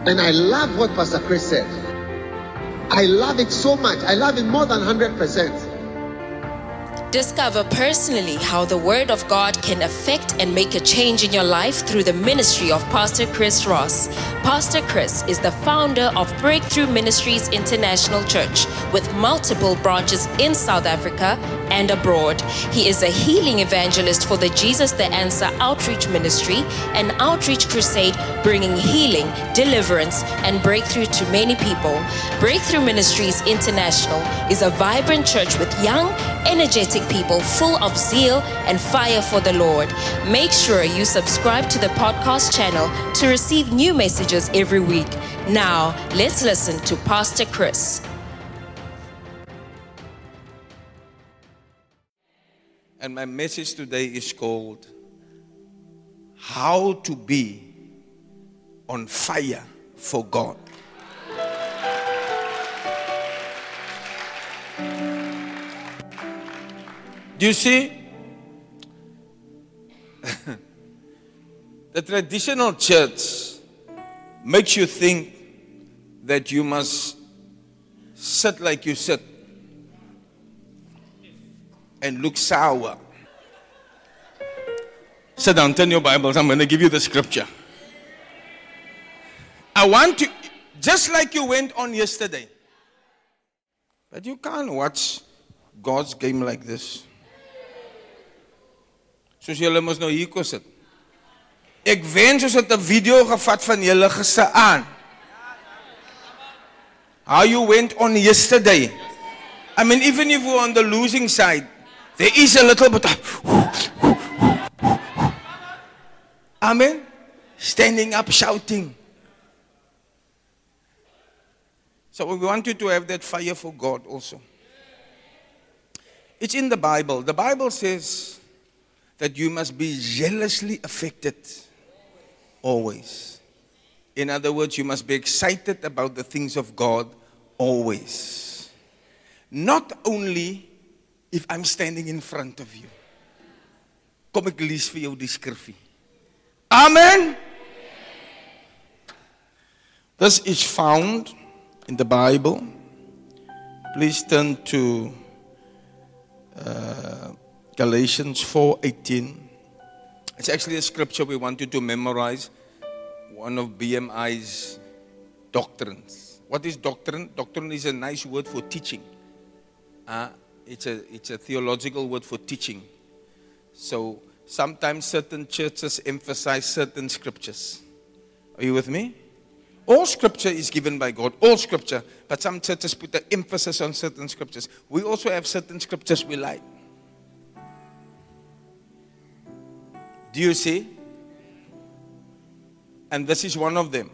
And I love what Pastor Chris said. I love it so much. I love it more than 100%. Discover personally how the Word of God can affect and make a change in your life through the ministry of Pastor Chris Ross. Pastor Chris is the founder of Breakthrough Ministries International Church with multiple branches in South Africa and abroad. He is a healing evangelist for the Jesus the Answer Outreach Ministry, an outreach crusade bringing healing, deliverance, and breakthrough to many people. Breakthrough Ministries International is a vibrant church with young, energetic people full of zeal and fire for the Lord. Make sure you subscribe to the podcast channel to receive new messages every week. Now, let's listen to Pastor Chris. And my message today is called How to Be on Fire for God. Do you see? The traditional church makes you think that you must sit like you sit and look sour. Sit down, turn your Bibles. I'm going to give you the scripture. I want to, just like you went on yesterday. But you can't watch God's game like this. Soos julle mos nou hier kom sit. Ek wens ons het 'n video gevat van julle gisteraan. How you went on yesterday. I mean, even if you're on the losing side, there is a little bit of Amen. Standing up, shouting. So we want you to have that fire for God also. It's in the Bible. The Bible says that you must be jealously affected always. In other words, you must be excited about the things of God always. Not only if I'm standing in front of you. Kom ek lees vir jou die skrifgie. Amen. This is found in the Bible. Please turn to Galatians 4:18. It's actually a scripture we want you to memorize. One of BMI's doctrines. What is doctrine? Doctrine is a nice word for teaching. It's a theological word for teaching. So sometimes certain churches emphasize certain scriptures. Are you with me? All scripture is given by God. All scripture. But some churches put the emphasis on certain scriptures. We also have certain scriptures we like. Do you see? And this is one of them.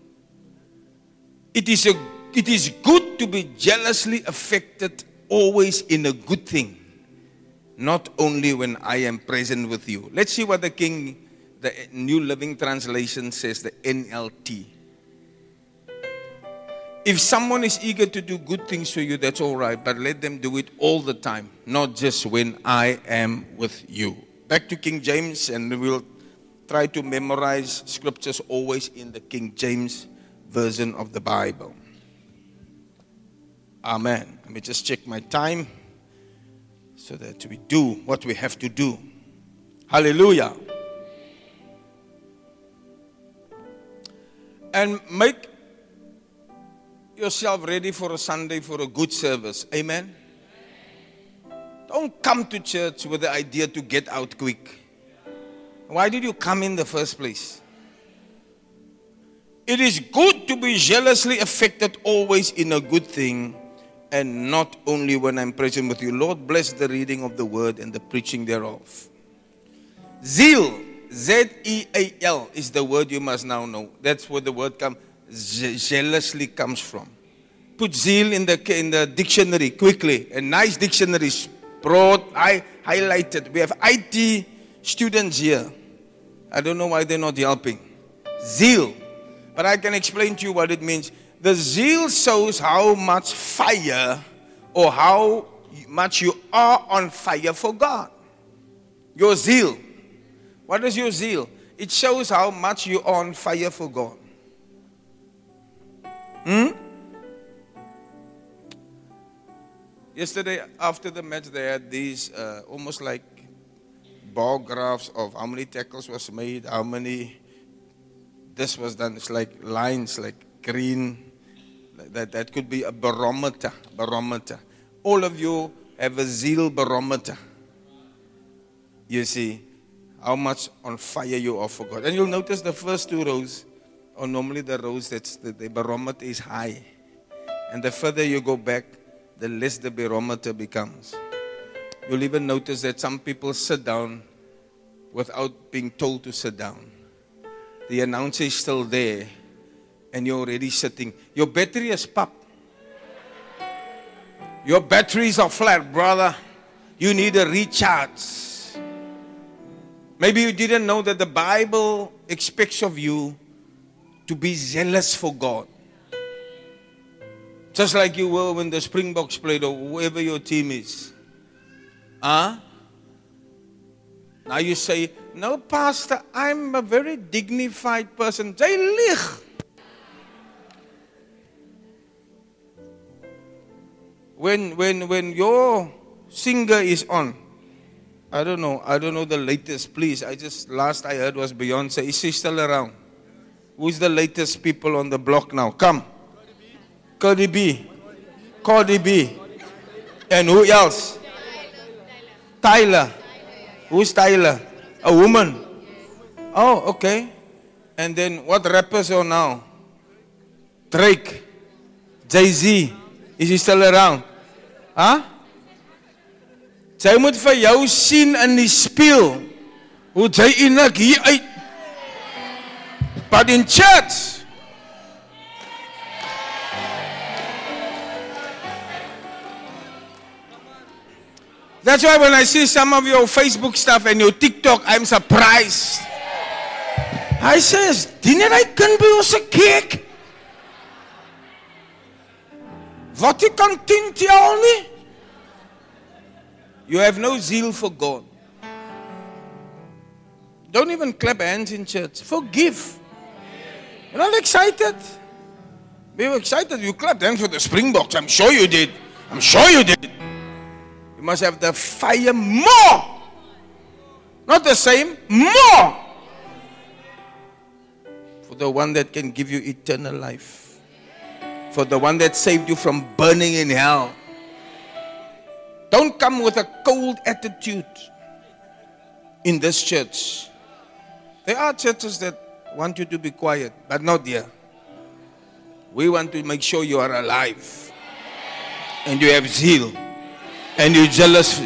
It is good to be jealously affected always in a good thing. Not only when I am present with you. Let's see what the New Living Translation says, the NLT. If someone is eager to do good things for you, that's all right. But let them do it all the time. Not just when I am with you. Back to King James, and we'll try to memorize scriptures always in the King James version of the Bible. Amen. Let me just check my time so that we do what we have to do. Hallelujah. And make yourself ready for a Sunday for a good service. Amen. Don't come to church with the idea to get out quick. Why did you come in the first place? It is good to be jealously affected always in a good thing, and not only when I'm present with you. Lord, bless the reading of the word and the preaching thereof. Zeal, Z-E-A-L, is the word you must now know. That's where the word jealously comes from. Put zeal in the dictionary quickly. A nice dictionary, broad, highlighted. We have IT students here. I don't know why they're not helping. Zeal. But I can explain to you what it means. The zeal shows how much fire or how much you are on fire for God. Your zeal. What is your zeal? It shows how much you are on fire for God. Yesterday, after the match, they had these almost like bar graphs of how many tackles was made, how many this was done. It's like lines, like green. That could be a barometer. All of you have a zeal barometer. You see how much on fire you are for God. And you'll notice the first two rows are normally the rows that the barometer is high. And the further you go back, the less the barometer becomes. You'll even notice that some people sit down without being told to sit down. The announcer is still there and you're already sitting. Your battery is popped. Your batteries are flat, brother. You need a recharge. Maybe you didn't know that the Bible expects of you to be zealous for God. Just like you were when the Springboks played or whoever your team is. Now you say, no, Pastor, I'm a very dignified person. Jy lieg. When your singer is on, I don't know the latest, please. Last I heard was Beyonce. Is she still around? Who's the latest people on the block now? Come. Cardi B. And who else? Tyler. Who's Tyler? A woman. Oh, okay. And then what rappers are now? Drake. Jay-Z. Is he still around? Jy moet vir jou sien in die spieël hoe jy eintlik hier uit. But in church, that's why when I see some of your Facebook stuff and your TikTok, I'm surprised. I says, didn't I can be ons 'n kerk? Wat jy kan tel nie? You have no zeal for God. Don't even clap hands in church. Forgive. You're not excited? Be excited. You clapped hands for the Springboks. I'm sure you did. You must have the fire more. Not the same, more. For the one that can give you eternal life. For the one that saved you from burning in hell. Don't come with a cold attitude in this church. There are churches that want you to be quiet, but not here. We want to make sure you are alive. And you have zeal. And you're zealous.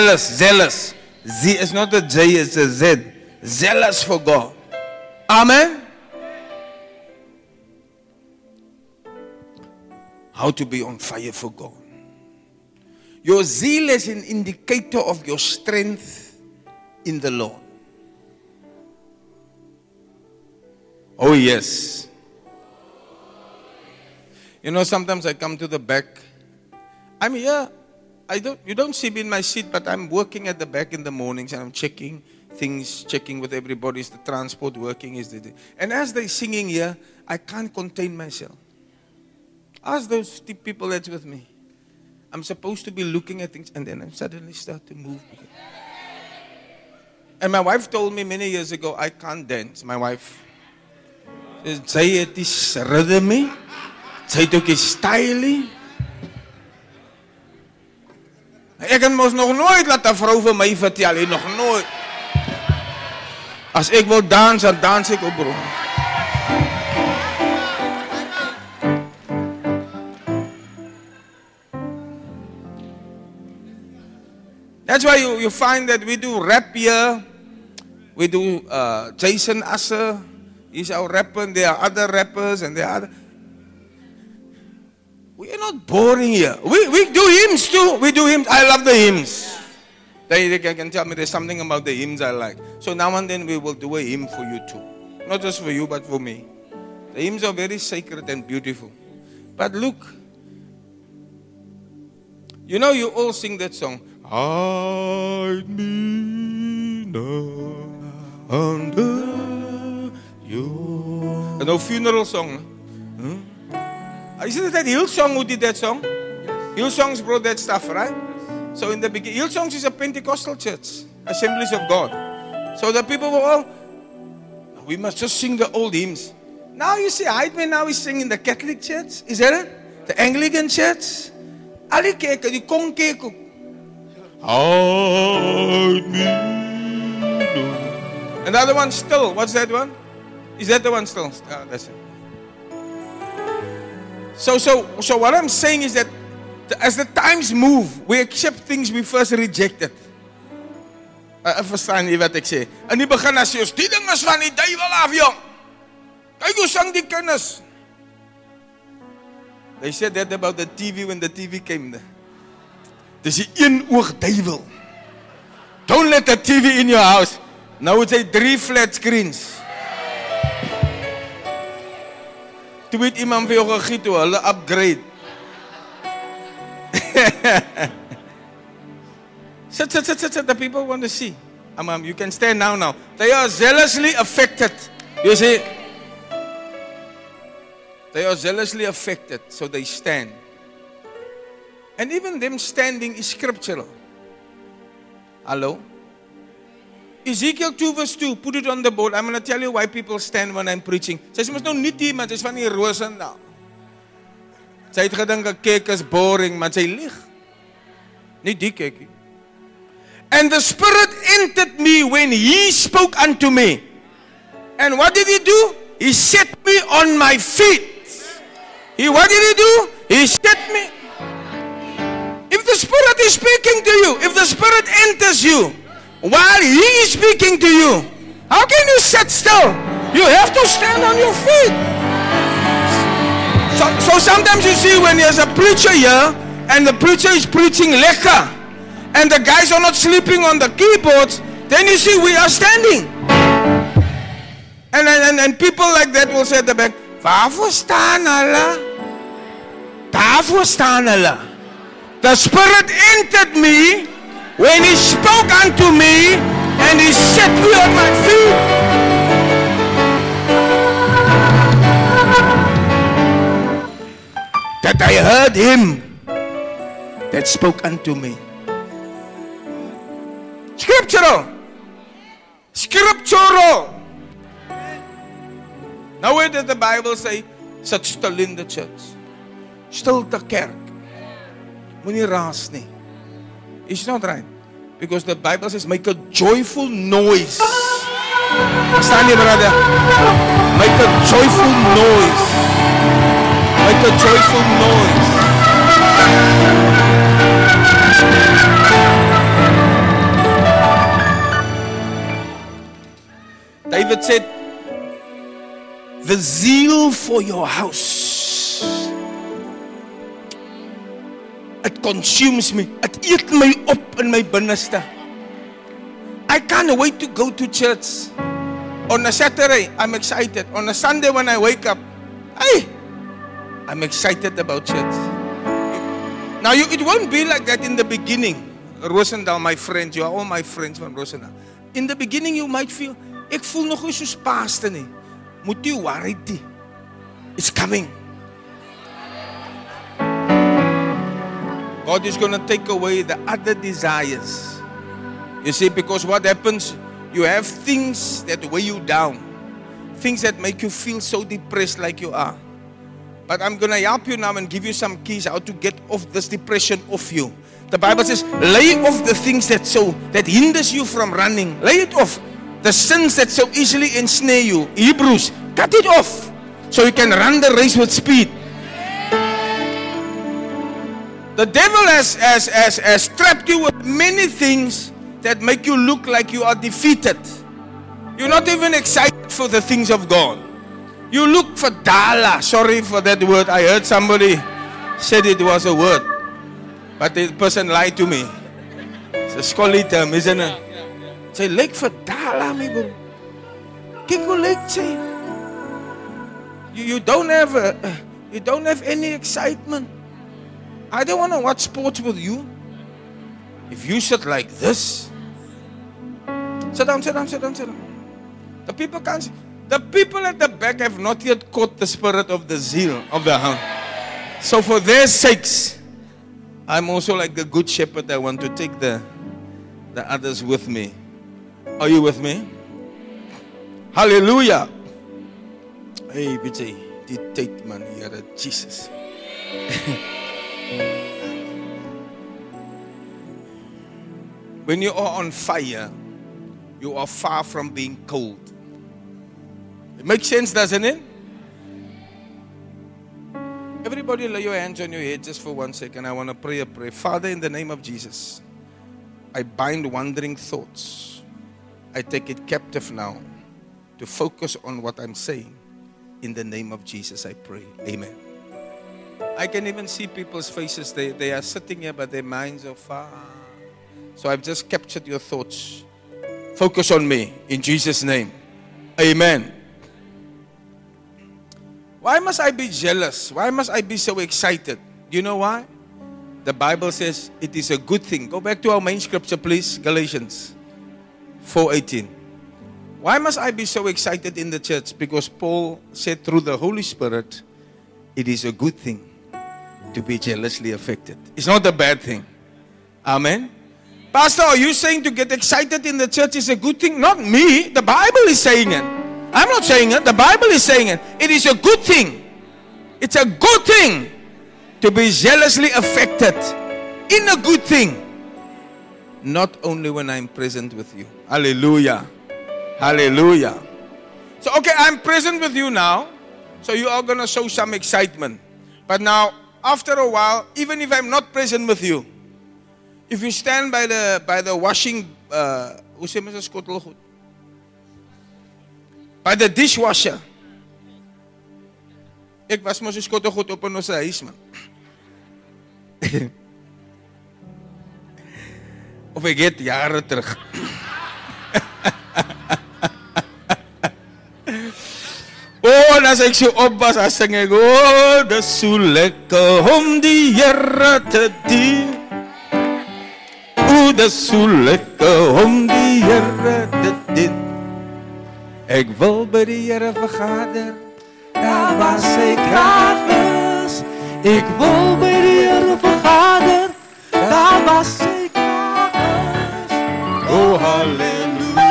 Z is not a J, it's a Z. Zealous for God. Amen. How to be on fire for God. Your zeal is an indicator of your strength in the Lord. Oh yes. You know, sometimes I come to the back. I'm here. You don't see me in my seat, but I'm working at the back in the mornings and I'm checking things, checking with everybody. Is the transport working? And as they're singing here, I can't contain myself. Ask those people that's with me. I'm supposed to be looking at things and then I suddenly start to move. And my wife told me many years ago, I can't dance. My wife says, sy het die rhythm, sy het ook die style. Ek het mos nog nooit laat 'n vrou vir my vertel, nog nooit. As ek wil dans, dan dans ek op bro. That's why you find that we do rap here. We do Jason Asser. He's our rapper. And there are other rappers and there are other. We are not boring here. We do hymns too. We do hymns. I love the hymns. They can tell me there's something about the hymns I like. So now and then we will do a hymn for you too. Not just for you, but for me. The hymns are very sacred and beautiful. But look. You know, you all sing that song. Hide me now under your... An old funeral song. Isn't it that Hillsong who did that song? Hillsongs brought that stuff, right? So in the beginning, Hillsongs is a Pentecostal church, Assemblies of God. So the people were all, we must just sing the old hymns. Now you see, Heidman now is singing the Catholic church. Is that it? The Anglican church. Ali kerke, die kon kerk ook. Hide me. And the other one still. What's that one? Is that the one still? Ah, that's it. So what I'm saying is that as the times move, we accept things we first rejected. Verstaan jy wat ek sê? In die begin as jy ons, die ding is van die duiwel af, jong. Kyk hoe sang die kinders. They said that about the TV when the TV came. Dis die een oog duiwel. Don't let the TV in your house. Nou it's 3 flat screens. Toe het iemand vir jou gegiet toe, hulle upgrade. Sit, the people want to see. You can stand now. They are zealously affected. You see? They are zealously affected, so they stand. And even them standing is scriptural. Hello? Ezekiel 2 verse 2, put it on the board. I'm going to tell you why people stand when I'm preaching. Sy mos nou nie die, maar sy is van die Roosendaal. Sy het gedink 'n kerk is boring, maar sy lieg. Nie die kerkie. And the Spirit entered me when He spoke unto me. And what did He do? He set me on my feet. What did He do? He set me. If the Spirit is speaking to you, if the Spirit enters you, while He is speaking to you, how can you sit still? You have to stand on your feet. So sometimes you see when there's a preacher here, and the preacher is preaching lekker, and the guys are not sleeping on the keyboards, then you see we are standing. And people like that will say at the back, waarvoor staan hulle? Daarvoor staan hulle. The Spirit entered me when He spoke unto me, and He set me on my feet. That I heard Him that spoke unto me. Scriptural. Now where does the Bible say, sit still in the church? Stilte kerk. Moenie raas nie. It's not right. Because the Bible says, make a joyful noise. Stand here, brother. Make a joyful noise. Make a joyful noise. David said, the zeal for your house, it consumes me. It eat my up in my binneste. I can't wait to go to church. On a Saturday, I'm excited. On a Sunday when I wake up, I'm excited about church. Now, it won't be like that in the beginning. Roosendaal, my friends, you are all my friends from Roosendaal. In the beginning, you might feel, ek voel nog nie soos pastor nie. Moet jy worry nie. It's coming. God is going to take away the other desires. You see, because what happens, you have things that weigh you down. Things that make you feel so depressed like you are. But I'm going to help you now and give you some keys how to get off this depression off you. The Bible says, lay off the things that hinders you from running. Lay it off. The sins that so easily ensnare you. Hebrews, cut it off so you can run the race with speed. The devil has trapped you with many things that make you look like you are defeated. You're not even excited for the things of God. You look for dala. Sorry for that word. I heard somebody said it was a word, but the person lied to me. It's a scholarly term, isn't it? Say, like for dala, my bro. Kiko like say. You don't have any excitement. I don't want to watch sports with you. If you sit like this, sit down. The people can't. The people at the back have not yet caught the spirit of the zeal of the hound. So for their sakes, I'm also like the good shepherd. I want to take the others with me. Are you with me? Hallelujah. Hey, Vijay, die tyd man, Here Jesus. When you are on fire, you are far from being cold. It makes sense, doesn't it? Everybody lay your hands on your head just for 1 second. I want to pray a prayer. Father, in the name of Jesus, I bind wandering thoughts. I take it captive now to focus on what I'm saying. In the name of Jesus, I pray. Amen. I can even see people's faces. They are sitting here, but their minds are far. So I've just captured your thoughts. Focus on me in Jesus' name. Amen. Why must I be jealous? Why must I be so excited? Do you know why? The Bible says it is a good thing. Go back to our main scripture, please. Galatians 4:18. Why must I be so excited in the church? Because Paul said through the Holy Spirit, it is a good thing to be jealously affected. It's not a bad thing. Amen. Pastor, are you saying to get excited in the church is a good thing? Not me. The Bible is saying it. I'm not saying it. The Bible is saying it. It is a good thing. It's a good thing to be jealously affected in a good thing. Not only when I'm present with you. Hallelujah. Hallelujah. So, okay, I'm present with you now. So you are going to show some excitement. But now, after a while, even if I'm not present with you, if you stand by the washing, hoe sê mens 'n skottel goed? By the dishwasher. Ek was mos 'n skottel goed op in ons huis man. Of ek het jare terug. Oh, en as ek so op was, dan sing ek, oh, dis so lekker om die Here te dien. Oh, dis so lekker om die Here te dien. Ek wil by die Here vergader, daar waar sy krag is. Ek wil by die Here vergader, daar waar sy krag is. Oh, halleluja.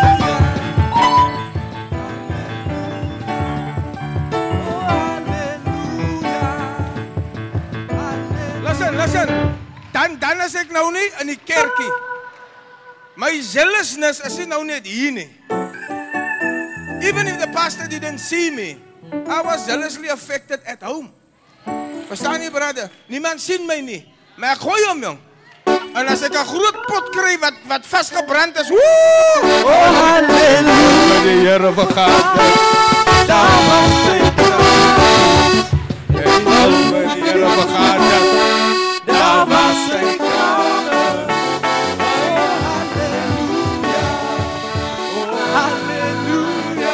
Listen, dan is ek nou nie in die kerkie. My zealousness is nou net hier nie. Even if the pastor didn't see me, I was zealously affected at home. Verstaan jy, brother? Niemand sien my nie, maar ek gooi hom, jong. En as ek 'n groot pot kry wat vasgebrand is, woe! Oh, halleluja, die Here vergader. Daar was sy krag. Ek wil by die Here vergader. Daar was sy krag. Oh, halleluja.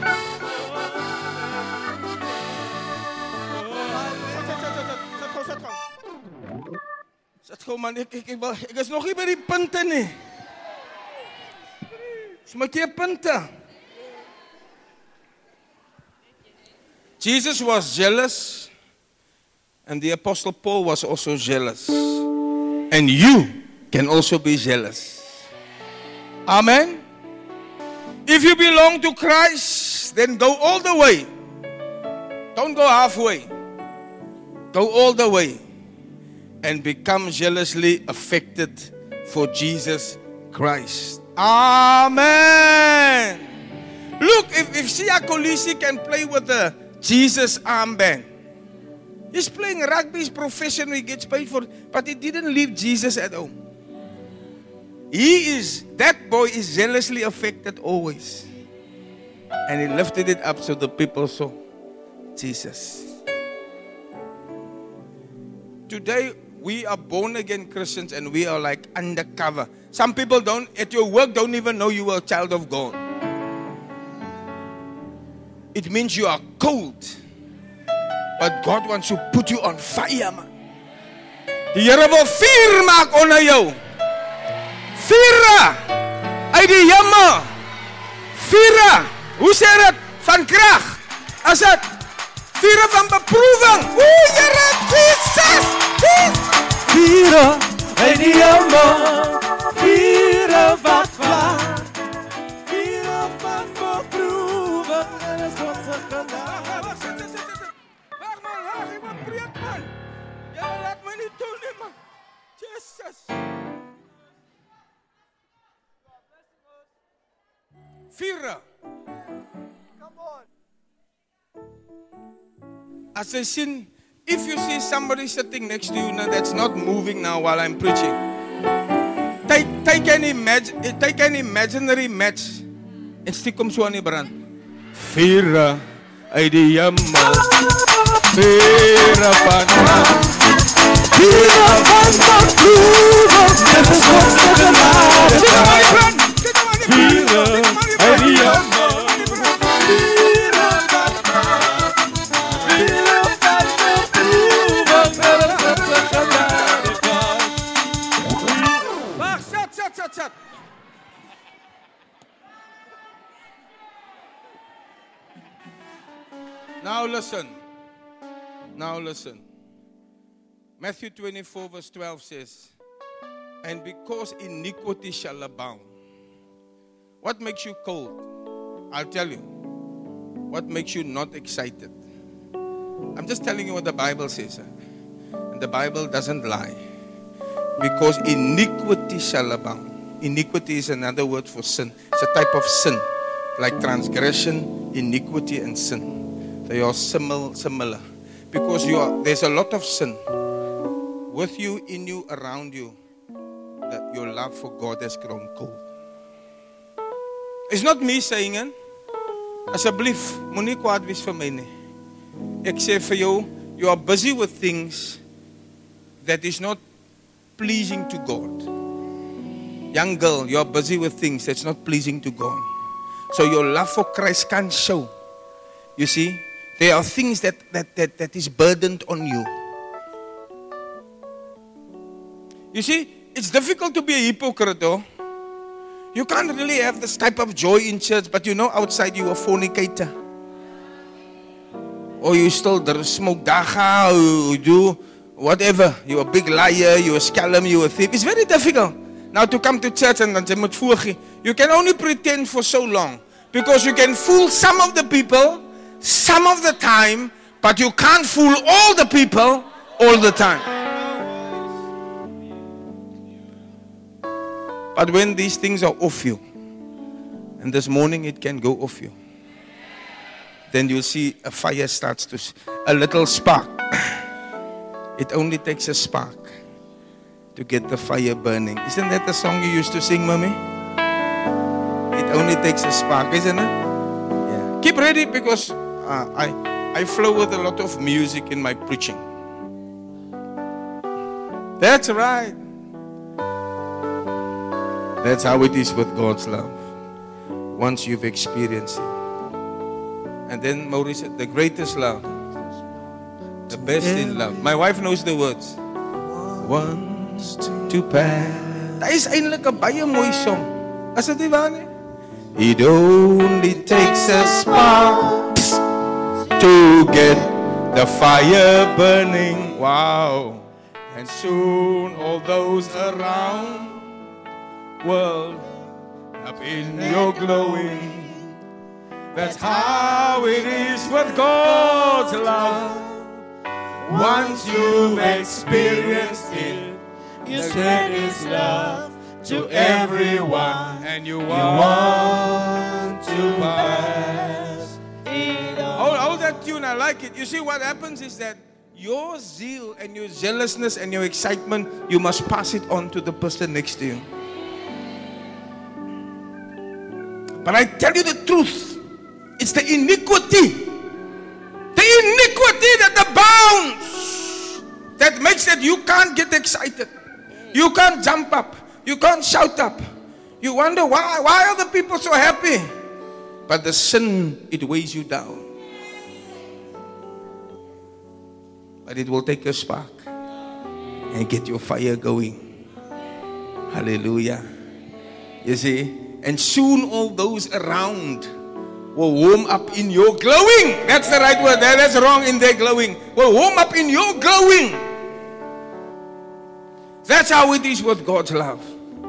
Sit gou man, ek is nog nie by die punte nie. Dis my keer punte. Jesus was jealous, and the Apostle Paul was also jealous. And you can also be jealous. Amen. If you belong to Christ, then go all the way. Don't go halfway. Go all the way. And become jealously affected for Jesus Christ. Amen. Look, if Sia Kolisi can play with the Jesus armband. He's playing rugby, he's professional, he gets paid for it, but he didn't leave Jesus at home. That boy is jealously affected always. And he lifted it up so the people saw Jesus. Today, we are born again Christians and we are like undercover. Some people at your work don't even know you are a child of God. It means you are cold. But God wants to put you on fire, man. Die Here wil vuur maak onder jou. Vuur uit die hemel. Vuur. Hoe sê dit? Van krag. As dit Vieren van beproeving. Oeh, Here, Jesus. Vieren in die hemel. Vieren wat vlak. Vieren van beproeving. En is God se genade. Wacht man, laat ik maar preek man. Jy laat my nie toe nie man. Jesus. Vieren. As I seen, if you see somebody sitting next to you now that's not moving now while I'm preaching, take an imaginary match en stiek hom so aan die brand. Vieren uit die hemel. Vieren van Vieren van beproeving. En is God se genade. Vieren uit die hemel. Shut. Now listen. Matthew 24 verse 12 says, and because iniquity shall abound. What makes you cold? I'll tell you. What makes you not excited? I'm just telling you what the Bible says. And the Bible doesn't lie. Because iniquity shall abound. Iniquity is another word for sin. It's a type of sin. Like transgression, iniquity, and sin. They are similar. Because there's a lot of sin. With you, in you, around you. That your love for God has grown cold. It's not me saying it. Asseblief, moenie kwaad wees vir my nie. Ek sê vir jou, you are busy with things that is not pleasing to God. Young girl, you are busy with things that's not pleasing to God. So your love for Christ can't show. You see, there are things that is burdened on you. You see, it's difficult to be a hypocrite though. You can't really have this type of joy in church, but you know outside you a fornicator. Or you still smoke daga, or you do whatever. You're a big liar, you're a scallum, you're a thief. It's very difficult. Now to come to church and you can only pretend for so long. Because you can fool some of the people, some of the time, but you can't fool all the people all the time. But when these things are off you, and this morning it can go off you, then you'll see a fire starts to, a little spark. It only takes a spark to get the fire burning. Isn't that the song you used to sing, Mommy? It only takes a spark, isn't it? Yeah. Keep ready because I flow with a lot of music in my preaching. That's right. That's how it is with God's love. Once you've experienced it. And then Maurice said, the greatest love. The best in love. My wife knows the words. Wants to pass. Dat is eindelijk een baie mooi song. As dit nie waar nie? It only takes a spark to get the fire burning. Wow. And soon all those around world up in your glowing. That's how it is with God's love. Once you've experienced it, you spread His love to everyone, and you want to pass it on. Hold that tune, I like it. You see, what happens is that your zeal and your zealousness and your excitement, you must pass it on to the person next to you. But I tell you the truth, it's the iniquity that abounds, that makes that you can't get excited. You can't jump up. You can't shout up. You wonder why are the people so happy? But the sin, it weighs you down. But it will take a spark and get your fire going. Hallelujah. You see? And soon all those around will warm up in your glowing. That's the right word. That's wrong in their glowing. Will warm up in your glowing. That's how it is with God's love.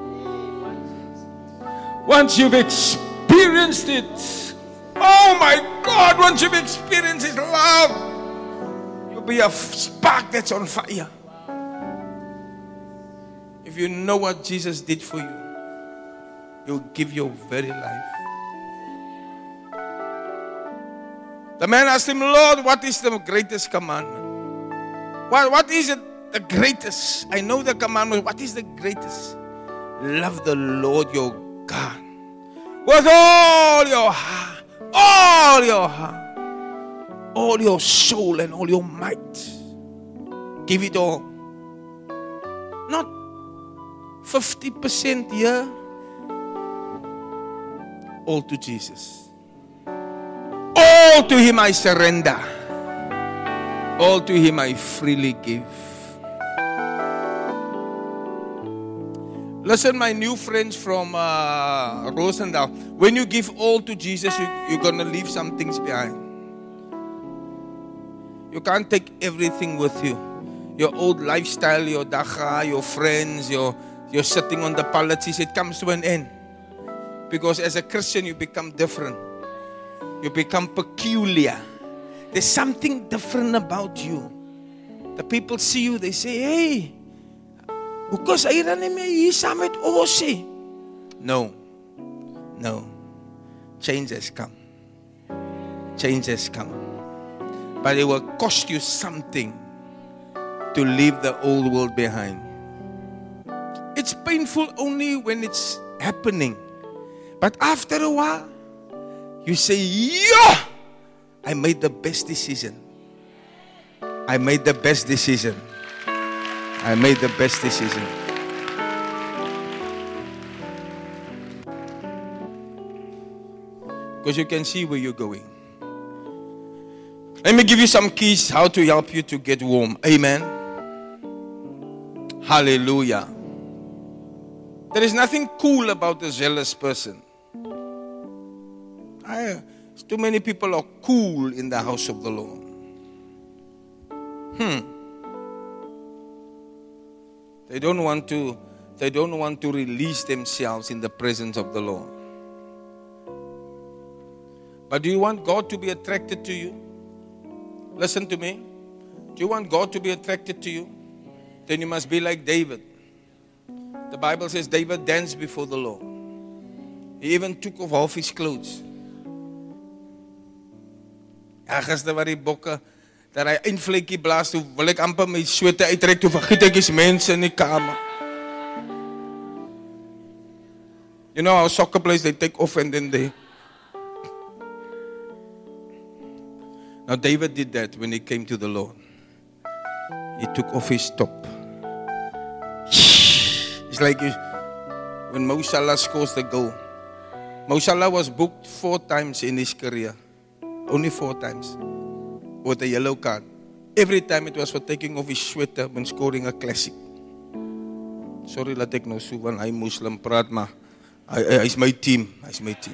Once you've experienced it, Oh my God, once you've experienced His love, you'll be a spark that's on fire. If you know what Jesus did for you, you'll give your very life. The man asked Him, Lord, what is the greatest commandment? What is it? The greatest. I know the commandment. What is the greatest? Love the Lord your God with all your heart, all your soul, and all your might. Give it all. Not 50% here. All to Jesus. All to Him I surrender. All to Him I freely give. Listen, my new friends from Rosendal, when you give all to Jesus, you're going to leave some things behind. You can't take everything with you. Your old lifestyle, your dacha, your friends, your sitting on the pallets, it comes to an end. Because as a Christian, you become different. You become peculiar. There's something different about you. The people see you, they say, hey, because I ran him hier saam met ons. No. Change has come. Change has come. But it will cost you something to leave the old world behind. It's painful only when it's happening. But after a while, you say, yeah, I made the best decision. I made the best decision. I made the best decision. Because you can see where you're going. Let me give you some keys how to help you to get warm. Amen. Hallelujah. There is nothing cool about a zealous person. Too many people are cool in the house of the Lord. They don't want to release themselves in the presence of the Lord. But do you want God to be attracted to you? Listen to me. Do you want God to be attracted to you? Then you must be like David. The Bible says David danced before the Lord. He even took off half his clothes. Gister waar die bokke dat hy eindvletjie blaas, toe wil ek amper my swete uittrek, toe vergiet ek is mense in die kamer. You know how soccer players, they take off and then they... Now David did that when he came to the Lord. He took off his top. It's like when Mo Salah scores the goal. Mo Salah was booked 4 times in his career. Only 4 times. With a yellow card. Every time it was for taking off his sweater when scoring a classic. Sorry dat ek nou so van hy Muslim praat, maar hy's my team. Hy's my team.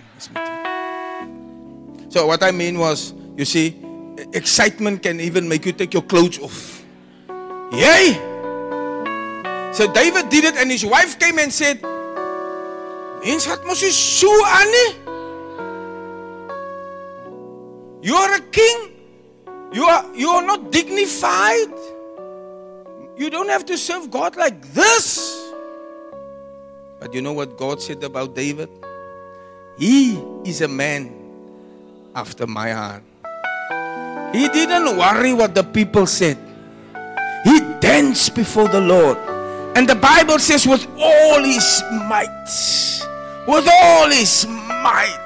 So what I mean was, you see, excitement can even make you take your clothes off. Yay! So David did it and his wife came and said, mens het mos so aan nie. You are a king. You are not dignified. You don't have to serve God like this. But you know what God said about David? He is a man after my heart. He didn't worry what the people said. He danced before the Lord. And the Bible says with all his might. With all his might.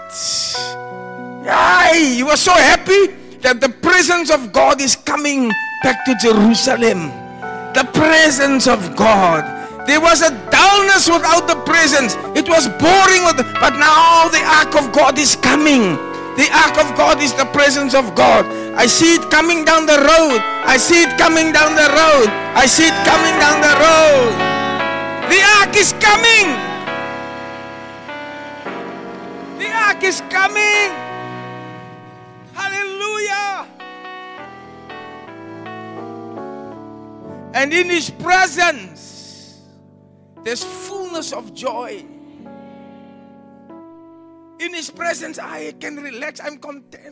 He was so happy that the presence of God is coming back to Jerusalem. The presence of God. There was a dullness without the presence. It was boring, but now the ark of God is coming. The ark of God is the presence of God. I see it coming down the road. I see it coming down the road. I see it coming down the road. The ark is coming. The ark is coming. And in His presence, there's fullness of joy. In His presence, I can relax. I'm content.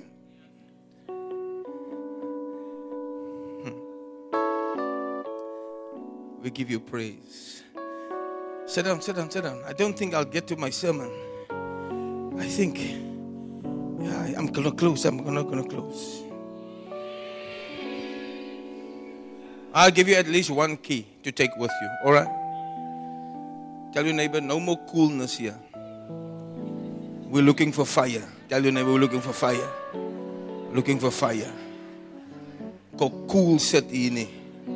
We give you praise. Sit down, sit down, sit down. I don't think I'll get to my sermon. I think, I'm going to close. I'm not going to close. I'll give you at least one key to take with you. All right? Tell your neighbor, no more coolness here. We're looking for fire. Tell your neighbor, we're looking for fire. Looking for fire. Cool set in.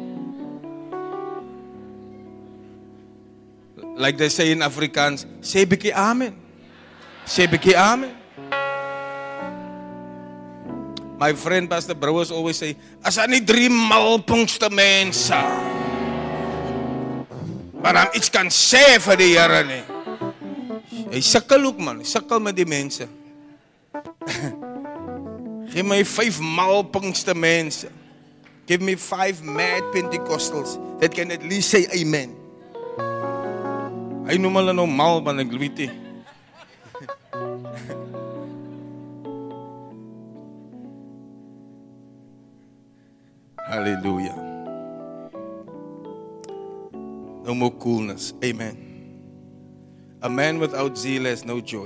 Like they say in Afrikaans, sê bietjie amen. Sê bietjie amen. My friend Pastor Brouwers always say, as aan die 3 malpunkste mense. Maar dan iets kan sê vir die Here nie. Hy sukkel ook man, hy sukkel met die mense. Geef my 5 malpunkste mense. Give me 5 mad Pentecostals that can at least say amen. Hy noem hulle nou mal, want ek weet nie. Hallelujah. No more coolness. Amen. A man without zeal has no joy.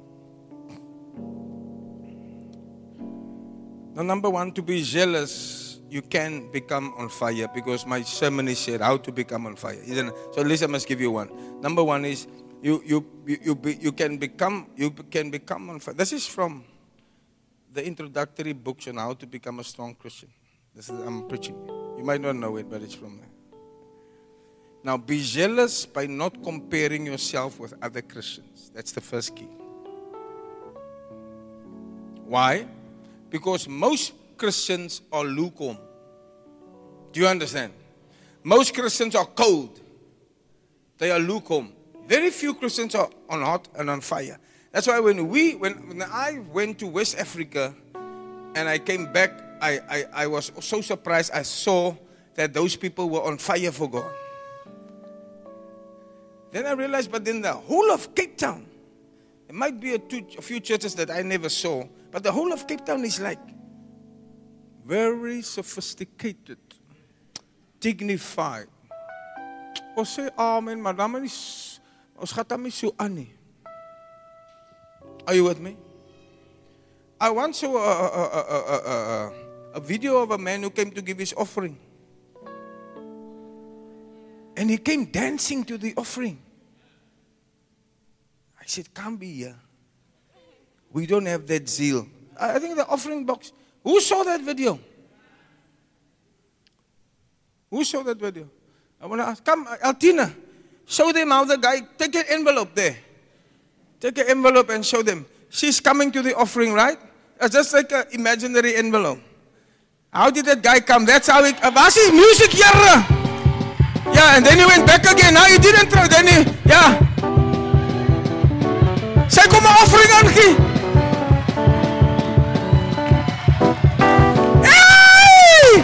Now, number 1, to be jealous, you can become on fire, because my sermon is said how to become on fire, isn't it? So at least I must give you one. Number 1 is you can become on fire. This is from the introductory books on how to become a strong Christian. This is I'm preaching. You might not know it, but it's from there. Now, be jealous by not comparing yourself with other Christians. That's the first key. Why? Because most Christians are lukewarm. Do you understand? Most Christians are cold. They are lukewarm. Very few Christians are on hot and on fire. That's why when I went to West Africa and I came back, I was so surprised. I saw that those people were on fire for God. Then I realized, but in the whole of Cape Town, there might be a few churches that I never saw, but the whole of Cape Town is like very sophisticated, dignified. Ons sê amen, maar dan ons gaan dan nie so aan nie. Are you with me? I once saw a video of a man who came to give his offering. And he came dancing to the offering. I said, can't be here. We don't have that zeal. I think the offering box. Who saw that video? Who saw that video? I want to ask. Come, Altina, show them how the guy, take an envelope there. Take an envelope and show them. She's coming to the offering, right? It's just like an imaginary envelope. How did that guy come? That's how it, was his music here? Yeah, and then he went back again. No, he didn't throw. Then he, yeah. Sy kom 'n offering aangee. Hey!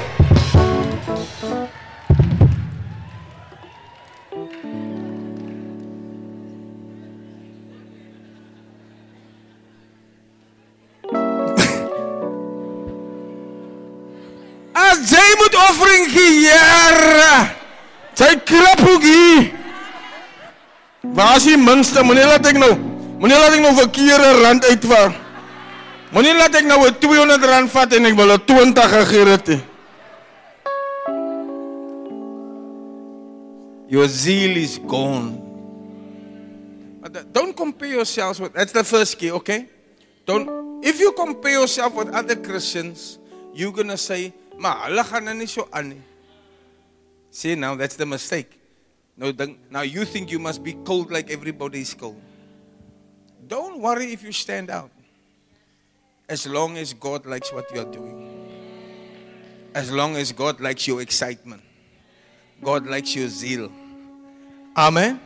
As jy moet offering gee, Here. Sy krap ook hier. Waar is die minste? Moenie laat ek nou verkeerde rand uitvaar. Moenie laat ek nou 'n R200 vat en ek wil 'n 20 gegee het. Your zeal is gone. But don't compare yourselves with, that's the first key, okay? If you compare yourself with other Christians, you're going to say, maar hulle gaan nie so aan nie. See, now that's the mistake. Now you think you must be cold like everybody is cold. Don't worry if you stand out. As long as God likes what you're doing. As long as God likes your excitement. God likes your zeal. Amen.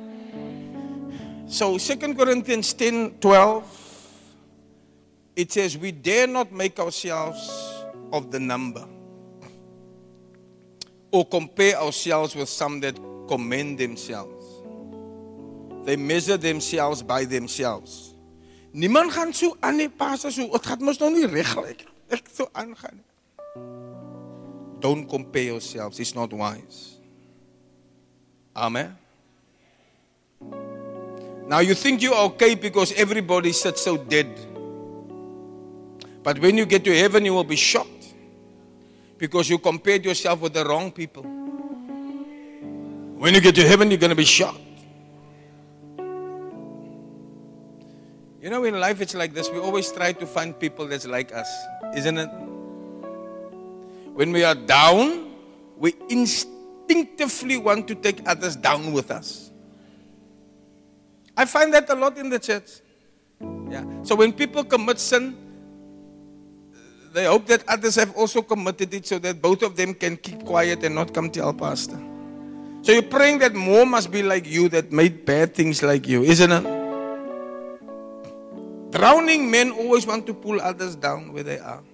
So 2 Corinthians 10:12, it says, we dare not make ourselves of the number, or compare ourselves with some that commend themselves. They measure themselves by themselves. Niemand gaan so aan die pastor so, het gaat mos nou nie reg lyk. Ek so aangaan. Don't compare yourselves. It's not wise. Amen. Now you think you're okay because everybody sits so dead. But when you get to heaven, you will be shocked. Because you compared yourself with the wrong people. When you get to heaven, you're going to be shocked. You know, in life it's like this. We always try to find people that's like us. Isn't it? When we are down, we instinctively want to take others down with us. I find that a lot in the church. Yeah. So when people commit sin, they hope that others have also committed it so that both of them can keep quiet and not come tell pastor. So you're praying that more must be like you that made bad things like you, isn't it? Drowning men always want to pull others down where they are.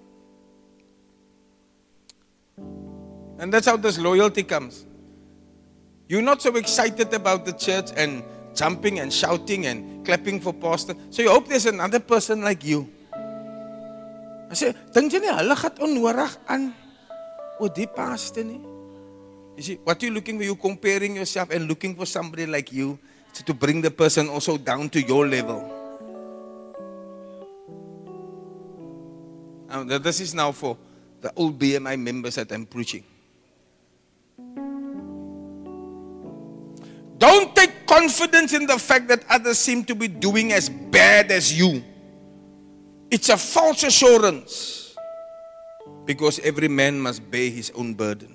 And that's how this loyalty comes. You're not so excited about the church and jumping and shouting and clapping for pastor. So you hope there's another person like you. I say, dink jy nie, hulle gaat onnodig aan oor die pastor nie? You see, what you're looking for, you're comparing yourself and looking for somebody like you to bring the person also down to your level. This is now for the old BMI members that I'm preaching. Don't take confidence in the fact that others seem to be doing as bad as you. It's a false assurance. Because every man must bear his own burden.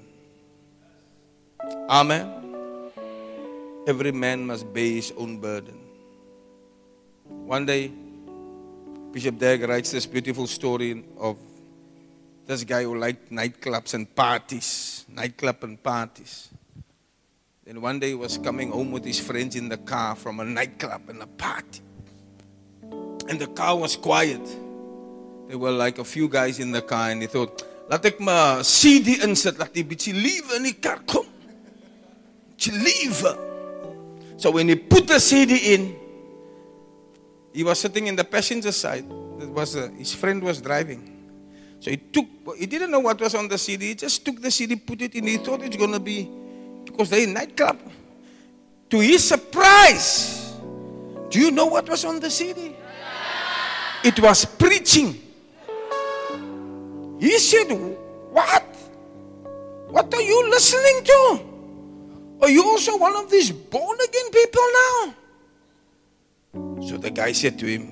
Amen. Every man must bear his own burden. One day, Bishop Dag writes this beautiful story of this guy who liked nightclubs and parties. Nightclub and parties. Then one day he was coming home with his friends in the car from a nightclub and a party. And the car was quiet. There were like a few guys in the car and he thought, laat ek my CD insit, laat die bietjie liewe in die kar kom. Bietjie liewe. So when he put the CD in, he was sitting in the passenger side. His friend was driving. So he didn't know what was on the CD. He just took the CD, put it in. He thought it's going to be, because they're in nightclub. To his surprise, do you know what was on the CD? It was preaching. He said, what? What are you listening to? Are you also one of these born again people now? So the guy said to him,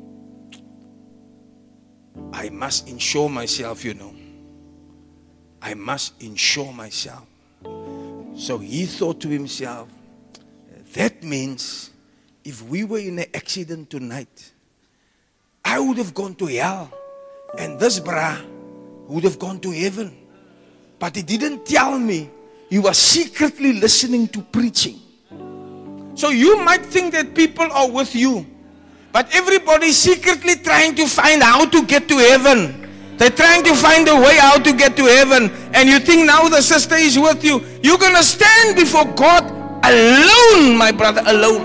I must insure myself, you know. I must insure myself. So he thought to himself, that means if we were in an accident tonight, I would have gone to hell. And this brah would have gone to heaven. But he didn't tell me. He was secretly listening to preaching. So you might think that people are with you, but everybody's secretly trying to find how to get to heaven. They're trying to find a way how to get to heaven. And you think now the sister is with you. You're going to stand before God alone, my brother, alone.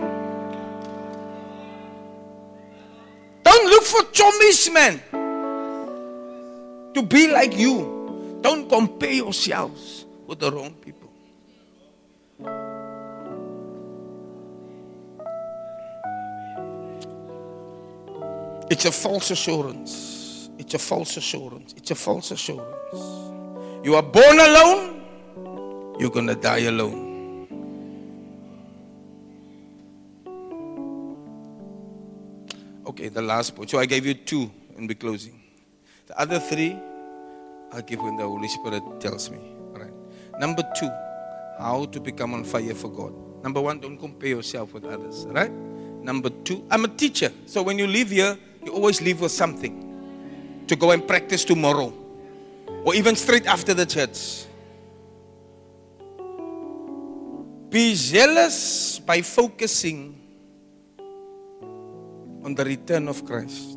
Don't look for chommies, man, to be like you. Don't compare yourselves with the wrong people. It's a false assurance. It's a false assurance. It's a false assurance. You are born alone, you're going to die alone. Okay, the last point. So I gave you 2 in the closing. The other 3, I'll give when the Holy Spirit tells me. All right. Number 2, how to become on fire for God. Number 1, don't compare yourself with others. All right? Number 2, I'm a teacher. So when you leave here, you always leave with something to go and practice tomorrow. Or even straight after the church. Be zealous by focusing on the return of Christ.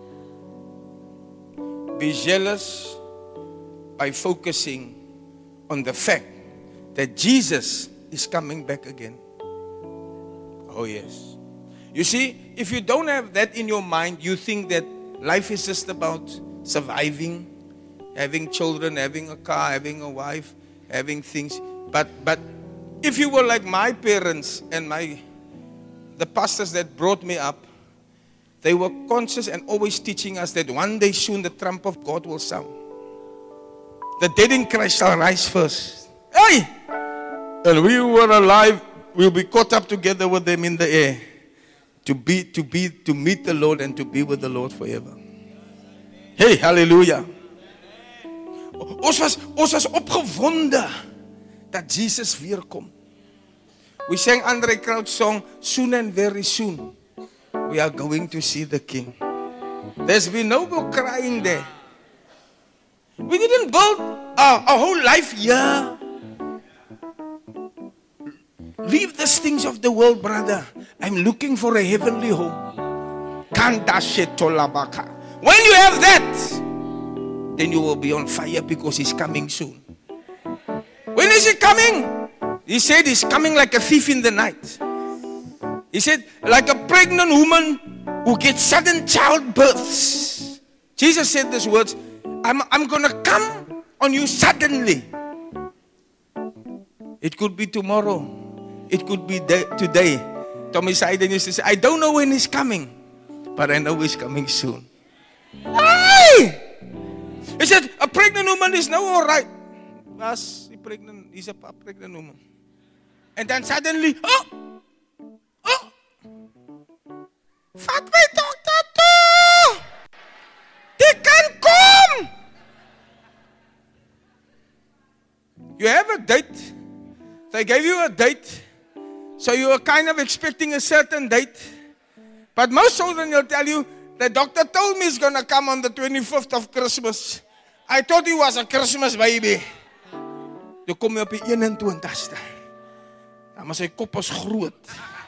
Be zealous by focusing on the fact that Jesus is coming back again. Oh yes. You see, if you don't have that in your mind, you think that life is just about surviving, having children, having a car, having a wife, having things. But if you were like my parents and the pastors that brought me up, they were conscious and always teaching us that one day soon the trump of God will sound. The dead in Christ shall rise first. Hey! And we who are alive will be caught up together with them in the air to meet the Lord and to be with the Lord forever. Hey, hallelujah. Ons was opgewonde dat Jesus weer kom. We sang Andre Crouch song, soon and very soon we are going to see the King. There's been no more crying there. We didn't build our whole life here. Leave the things of the world, brother. I'm looking for a heavenly home. Kandashetolabaka. When you have that, then you will be on fire because he's coming soon. When is he coming? He said he's coming like a thief in the night. He said, like a pregnant woman who gets sudden childbirths. Jesus said these words, I'm going to come on you suddenly. It could be tomorrow. It could be today. Tommy Seiden used to say, I don't know when he's coming, but I know he's coming soon. Hey! He said, a pregnant woman is now all right. He's a pregnant woman. And then suddenly, vat my dokter toe! Die kan kom! You have a date. They gave you a date. So you were kind of expecting a certain date. But most children will tell you, the doctor told me he's going to come on the 25th of Christmas. I thought he was a Christmas baby. Toe kom hy op die 21ste. Maar sy kop is groot.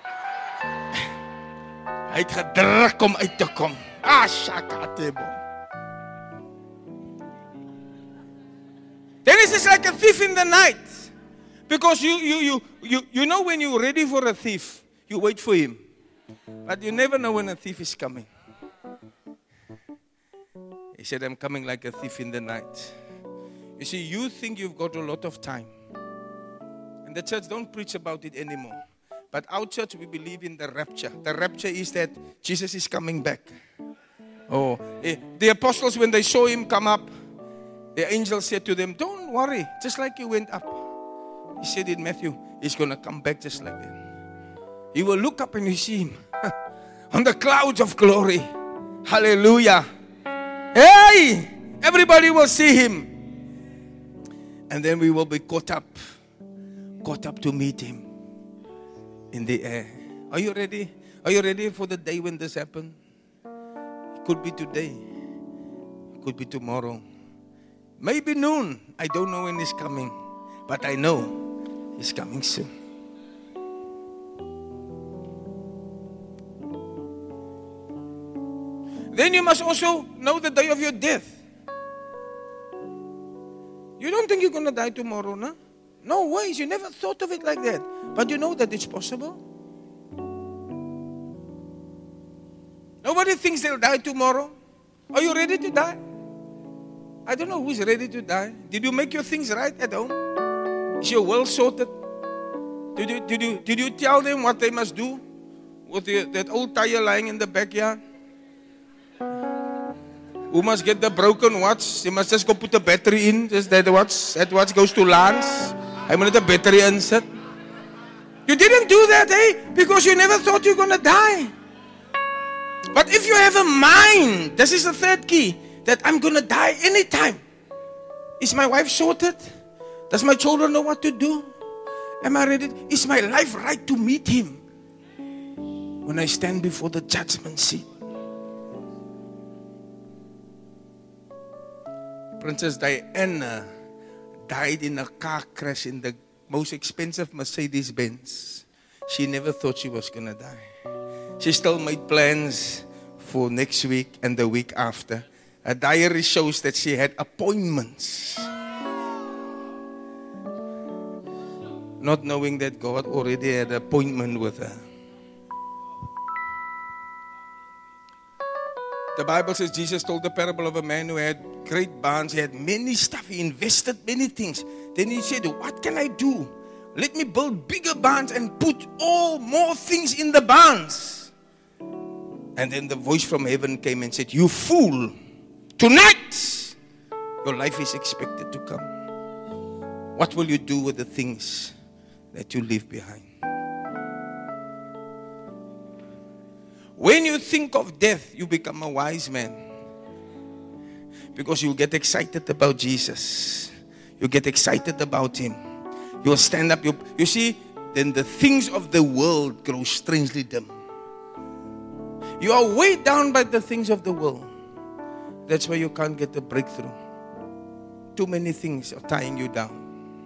Hy het gedruk om uit te kom. Shakatebo. Then it's just like a thief in the night. Because you know when you're ready for a thief, you wait for him. But you never know when a thief is coming. He said, I'm coming like a thief in the night. You see, you think you've got a lot of time. And the church don't preach about it anymore. But our church, we believe in the rapture. The rapture is that Jesus is coming back. The apostles, when they saw him come up, the angel said to them, don't worry, just like he went up. He said in Matthew, he's going to come back just like that. You will look up and you see him on the clouds of glory. Hallelujah. Hey! Everybody will see him. And then we will be caught up to meet him in the air. Are you ready? Are you ready for the day when this happens? It could be today. It could be tomorrow. Maybe noon. I don't know when he's coming. But I know he's coming soon. Then you must also know the day of your death. You don't think you're going to die tomorrow, no? No ways. You never thought of it like that. But you know that it's possible. Nobody thinks they'll die tomorrow. Are you ready to die? I don't know who's ready to die. Did you make your things right at home? Is your will sorted? Did you tell them what they must do with that old tire lying in the backyard? Who must get the broken watch? They must just go put the battery in. Just that watch goes to Lance. I moet 'n battery insit. You didn't do that, because you never thought you were going to die. But if you have a mind, this is the third key, that I'm going to die anytime. Is my wife sorted? Does my children know what to do? Am I ready? Is my life right to meet him when I stand before the judgment seat? Princess Diana died in a car crash in the most expensive Mercedes-Benz. She never thought she was going to die. She still made plans for next week and the week after. Her diary shows that she had appointments. not knowing that God already had an appointment with her. The Bible says Jesus told the parable of a man who had great barns. He had many stuff. He invested many things. Then he said, what can I do? Let me build bigger barns and put more things in the barns. And then the voice from heaven came and said, you fool, tonight your life is expected to come. What will you do with the things that you leave behind? When you think of death, you become a wise man. Because you get excited about Jesus. You get excited about Him. You'll stand up. You see, then the things of the world grow strangely dim. You are weighed down by the things of the world. That's why you can't get a breakthrough. Too many things are tying you down.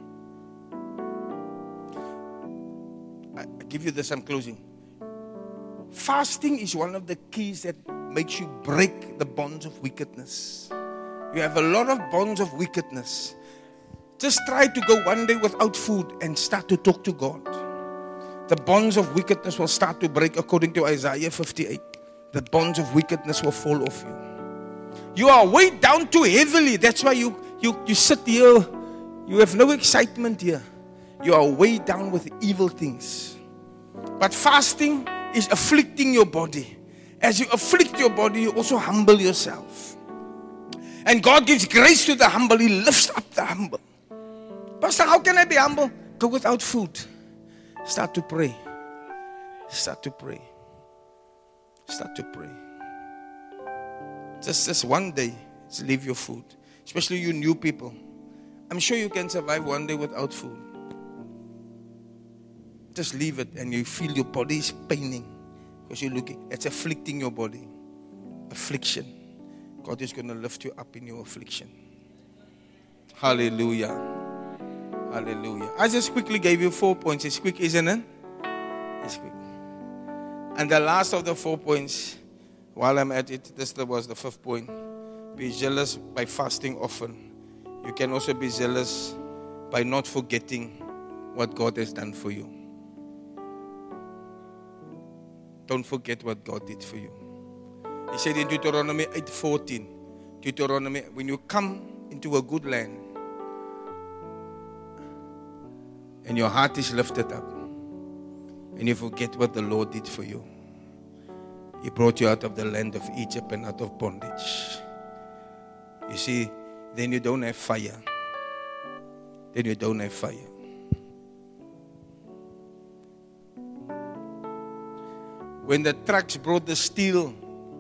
I give you this, I'm closing. Fasting is one of the keys that makes you break the bonds of wickedness. You have a lot of bonds of wickedness. Just try to go one day without food and start to talk to God. The bonds of wickedness will start to break according to Isaiah 58. The bonds of wickedness will fall off you. You are weighed down too heavily. That's why you sit here. You have no excitement here. You are weighed down with evil things. But fasting is afflicting your body. As you afflict your body, you also humble yourself. And God gives grace to the humble. He lifts up the humble. Pastor, how can I be humble? Go without food. Start to pray. Start to pray. Start to pray. Just one day, just leave your food. Especially you new people. I'm sure you can survive one day without food. Just leave it and you feel your body is paining. Because you're looking, it's afflicting your body. Affliction. God is going to lift you up in your affliction. Hallelujah. Hallelujah. I just quickly gave you 4 points. It's quick, isn't it? It's quick. And the last of the 4 points, while I'm at it, this was the 5th point. Be jealous by fasting often. You can also be jealous by not forgetting what God has done for you. Don't forget what God did for you. He said in Deuteronomy 8:14, Deuteronomy, when you come into a good land and your heart is lifted up and you forget what the Lord did for you. He brought you out of the land of Egypt and out of bondage. You see, then you don't have fire. Then you don't have fire. When the trucks brought the steel,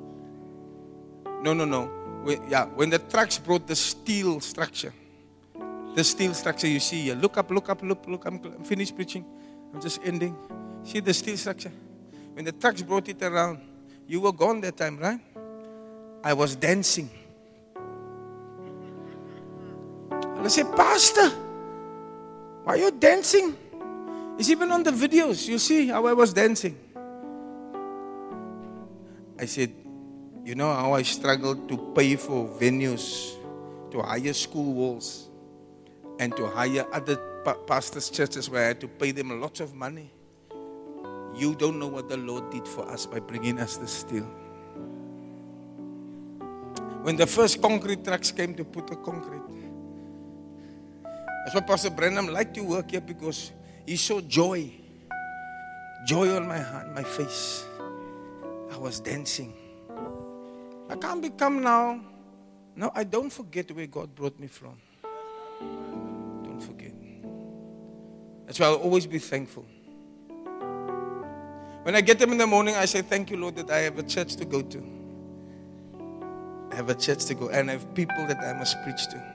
when the trucks brought the steel structure, you see here. Look up. I'm finished preaching. I'm just ending. See the steel structure. When the trucks brought it around, you were gone that time, right? I was dancing. And I said, Pastor, why are you dancing? It's even on the videos. You see how I was dancing. I said, you know how I struggled to pay for venues, to hire school walls, and to hire other pastors' churches where I had to pay them lots of money. You don't know what the Lord did for us by bringing us the steel. When the first concrete trucks came to put the concrete, that's why Pastor Branham liked to work here, because he saw joy. Joy on my heart, my face. I was dancing. I can't become now. No, I don't forget where God brought me from. Don't forget. That's why I'll always be thankful. When I get up in the morning, I say, thank you, Lord, that I have a church to go to. I have a church to go, and I have people that I must preach to.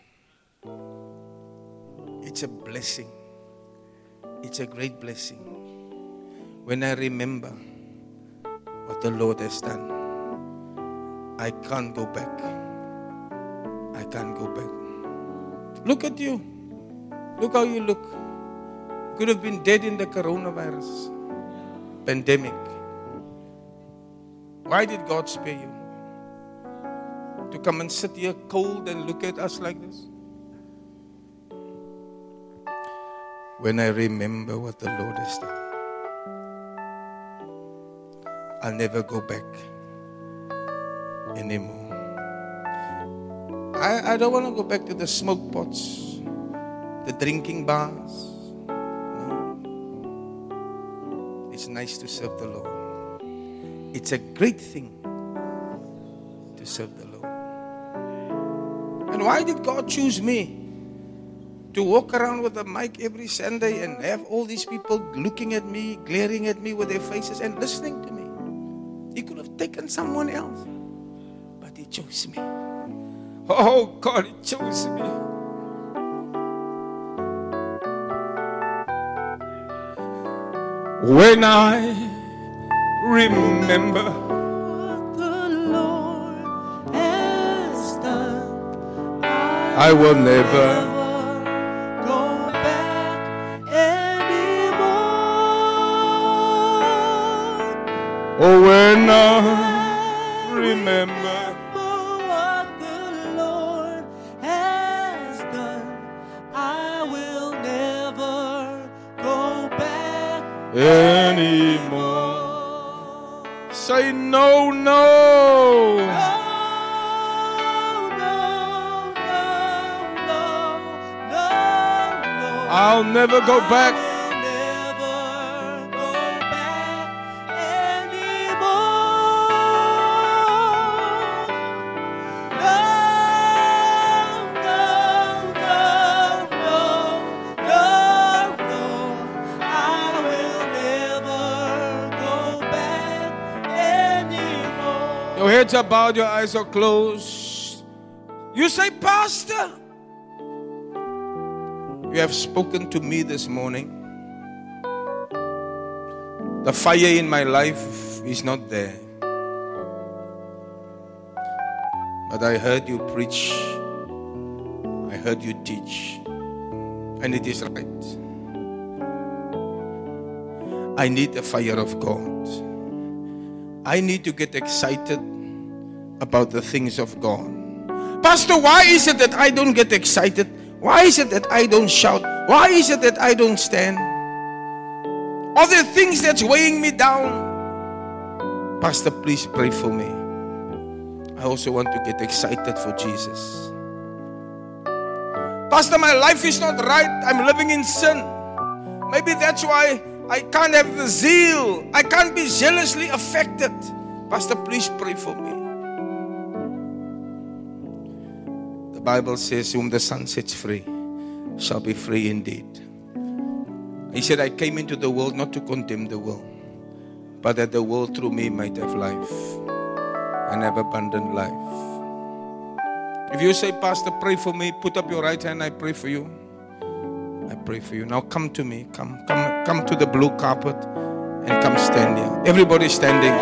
It's a blessing. It's a great blessing. When I remember what the Lord has done, I can't go back. I can't go back. Look at you. Look how you look. You could have been dead in the coronavirus pandemic. Why did God spare you? To come and sit here cold and look at us like this? when I remember what the Lord has done. I'll never go back anymore. I don't want to go back to the smoke pots, the drinking bars. No. It's nice to serve the Lord. It's a great thing to serve the Lord. And why did God choose me to walk around with a mic every Sunday and have all these people looking at me, glaring at me with their faces and listening to me? He could have taken someone else, but He chose me. Oh God, He chose me. When I remember The Lord has done, I will never go back anymore. Oh, when I remember What the Lord has done, I will never go back anymore. Say no, no. No, no, no, no, no. I'll never go back. I will never go back anymore. No, no, no, no, no, no. I will never go back anymore. Your heads are bowed, your eyes are closed. You say, Pastor, you have spoken to me this morning. The fire in my life is not there. But I heard you preach. I heard you teach. And it is right. I need the fire of God. I need to get excited about the things of God. Pastor, why is it that I don't get excited? Why is it that I don't shout? Why is it that I don't stand? Are there things that's weighing me down? Pastor, please pray for me. I also want to get excited for Jesus. Pastor, my life is not right. I'm living in sin. Maybe that's why I can't have the zeal. I can't be zealously affected. Pastor, please pray for me. The Bible says, whom the Son sets free shall be free indeed. He said, I came into the world not to condemn the world, but that the world through me might have life and have abundant life. If you say, Pastor, pray for me, put up your right hand, I pray for you. I pray for you. Now come to me. Come to the blue carpet and come stand here. Everybody standing.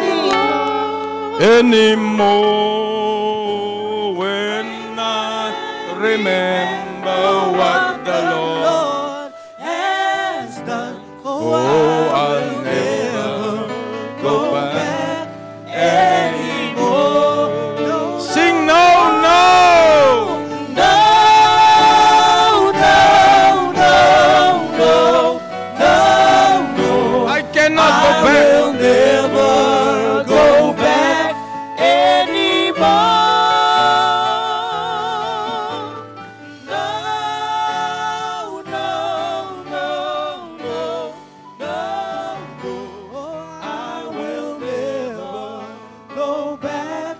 Anymore when I remember what the Lord has done. Oh, I'll never go back anymore. Sing no, no. No, no, no, no, no, no. I cannot go I back. will never go back anymore. No, no, no, no, no, no. I will never go back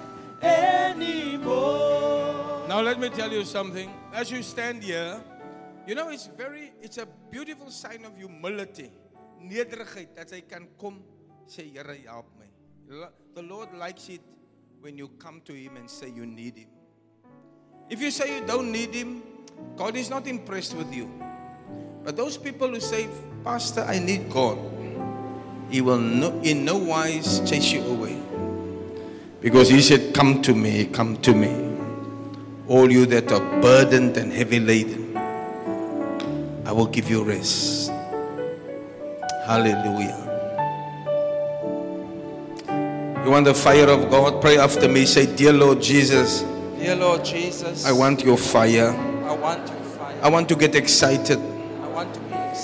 anymore. Now let me tell you something. As you stand here, you know it's a beautiful sign of humility. Nederigheid, dat hy kan kom sê, Here, help me. The Lord likes it when you come to Him and say you need Him. If you say you don't need Him, God is not impressed with you. But those people who say, Pastor, I need God, He will in no wise chase you away. Because He said, come to me, come to me. All you that are burdened and heavy laden, I will give you rest. Hallelujah. You want the fire of God? Pray after me. Say, dear Lord Jesus, Dear Lord Jesus, I want your fire. I want your fire. I want to get excited I want to be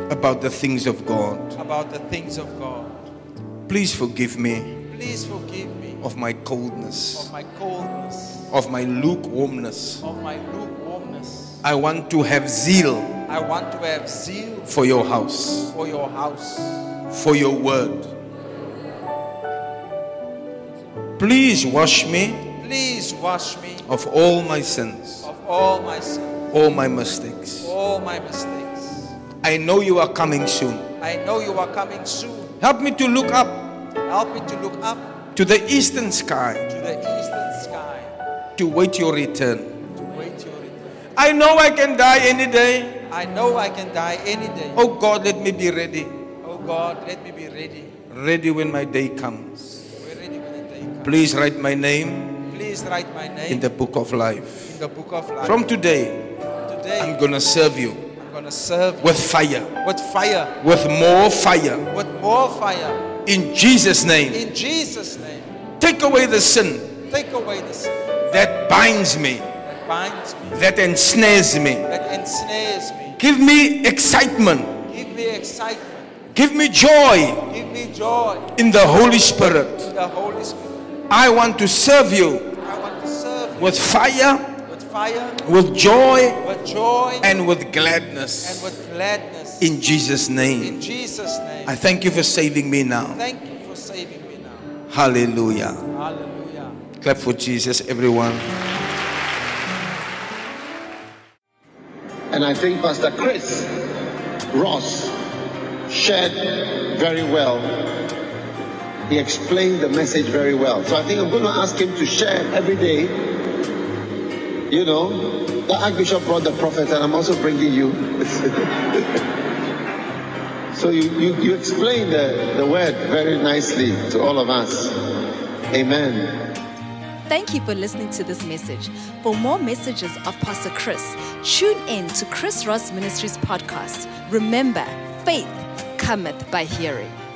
about the things of God. about the things of God. Please forgive me Please forgive me of my coldness, of my coldness, of my lukewarmness. of my lukewarmness. I want to have zeal I want to have zeal for your house, for your house, for your word. Please wash me Please wash me of all my sins, of all my sins, all my mistakes. all my mistakes. I know you are coming soon. I know you are coming soon. Help me to look up Help me to look up to the eastern sky to the eastern sky to wait your return. to wait your return. I know I can die any day. I know I can die any day. Oh God, let me be ready. Oh God, let me be ready. Ready when my day comes. We're ready when the day comes. Please write my name Please write my name in the book of life. in the book of life. From today, Today, I'm going to serve you I'm going to serve with fire, with fire, with more fire. with more fire. In Jesus' name, In Jesus' name, take away the sin take away the sin that binds me, that binds me, that ensnares me. that ensnares me. Give me excitement. Give me excitement. Give me joy Give me joy in the Holy Spirit. in the Holy Spirit. I want to serve you I want to serve you with fire, with fire, with joy, with joy, and with and gladness. with gladness. In Jesus' name. In Jesus' name. I thank you for saving me now. Thank you for saving me now. Hallelujah. Hallelujah. Clap for Jesus, everyone. And I think Pastor Chris Ross shared very well. He explained the message very well. So I think I'm going to ask him to share every day. You know, the Archbishop brought the prophet, and I'm also bringing you. So you explained the word very nicely to all of us. Amen. Thank you for listening to this message. For more messages of Pastor Chris, tune in to Chris Ross Ministries podcast. Remember, faith cometh by hearing.